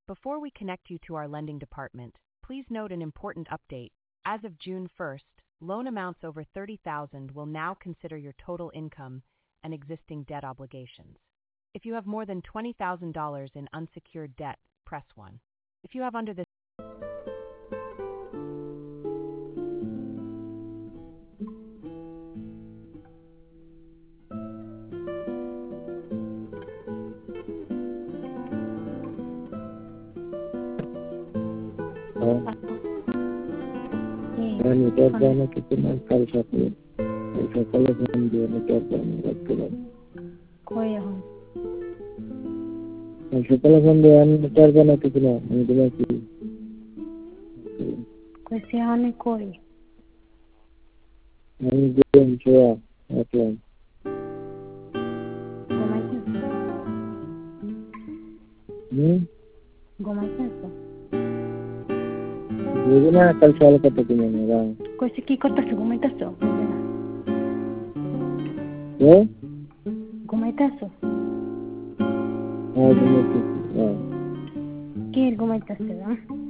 Before we connect you to our lending department, please note an important update. As of June 1st, loan amounts over $30,000 will now consider your total income and existing debt obligations. If you have more than $20,000 in unsecured debt, press 1. If you have under this يعني ترجمة كتير الفلسفة الفلسفة من ترجمة كده كويهم الفلسفة من ترجمة كده من دلوقتي كويس يعني كوي من جيم شوية مثلا Gomaisenso. Gimana kalau soal kata gimana bang? Kau siki kota su gomaitaso. Ya? Gomaitaso. Ah, gimana? Kir gomaitaso, ah?